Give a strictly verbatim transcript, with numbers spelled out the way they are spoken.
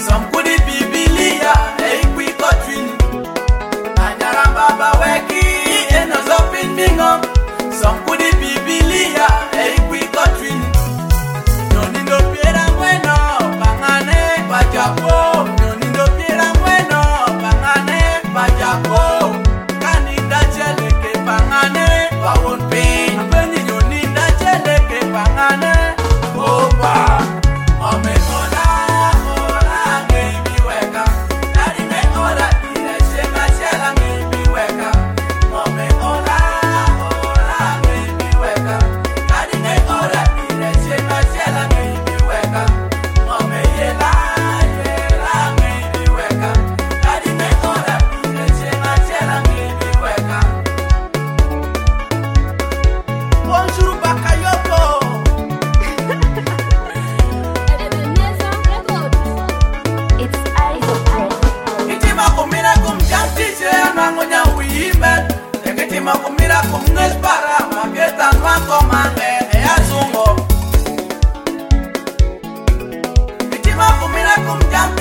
Some could it be Bilia, a quick cotton. Anyara Baba Weki, and us up in Bingham. Some could it be Bilia, a quick cotton. No need no piera bueno, Bangane, Bajapo. No need no piera bueno, Bangane, Bajapo. Canida Jelly, Bangane, Bawon Pain. When you need that Jelly, Bangane, Opa, Ome Ola, Ola, baby, wake up. Daddy, make Ola, Shema Shella, baby, wake up. Ome Ola, Ola, baby, wake up. Daddy, make Ola, Shema Shella, baby, wake up. Ome Yela, Yela, baby, wake up. Daddy, make Ola, Shema Shella, baby, wake up. Bonjour, Bakayoko. It's Isaac. Itima kumira kumjantije nangonya uimbe. Itima kumira kumnespara mageta nwako mange eyazungo. Itima kumira kumjantije